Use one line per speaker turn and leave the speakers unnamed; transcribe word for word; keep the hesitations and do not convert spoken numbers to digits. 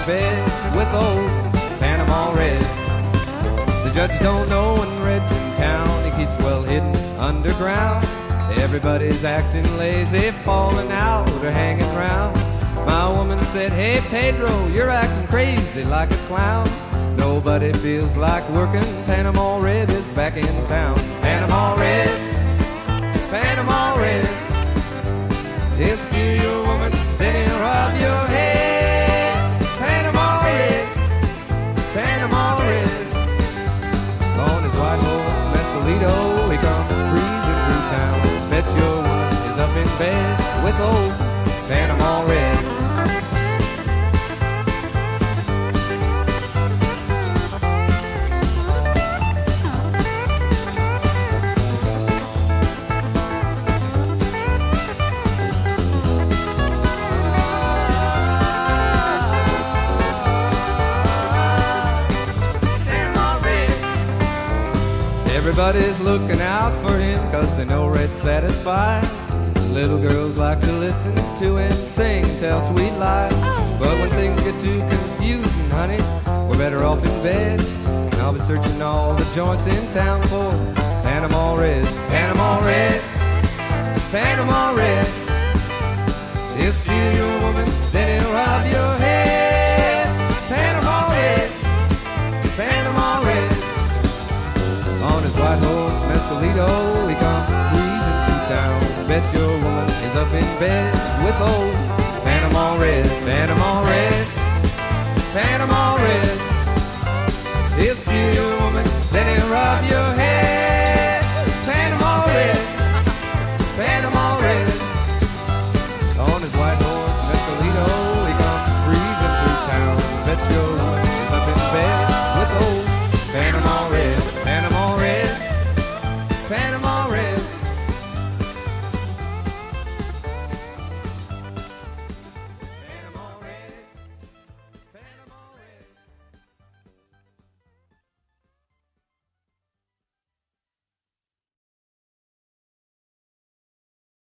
bed with old Panama Red. The judge don't know when Red's in town. He keeps well hidden underground. Everybody's acting lazy, falling out or hanging around. My woman said, hey Pedro, you're acting crazy like a clown. Nobody feels like working. Panama Red is back in town. Panama Red, Panama Red, he'll steal your woman, then he'll rob your head. Panama Red, Panama Red, on his white horse Mescalito, he comes breezing through town. Bet your woman is up in bed with old Panama Red. Everybody's looking out for him, cause they know Red satisfies. Little girls like to listen to him sing, tell sweet lies. But when things get too confusing, honey, we're better off in bed. And I'll be searching all the joints in town for Panama Red. Panama Red, Panama Red, he'll steal your woman, then he'll rob your head. Panama Red, Panama Red, on his white horse Mescalito, he comes breezing through town. Bet your woman is up in bed with old Panama Red. Panama Red, Panama Red,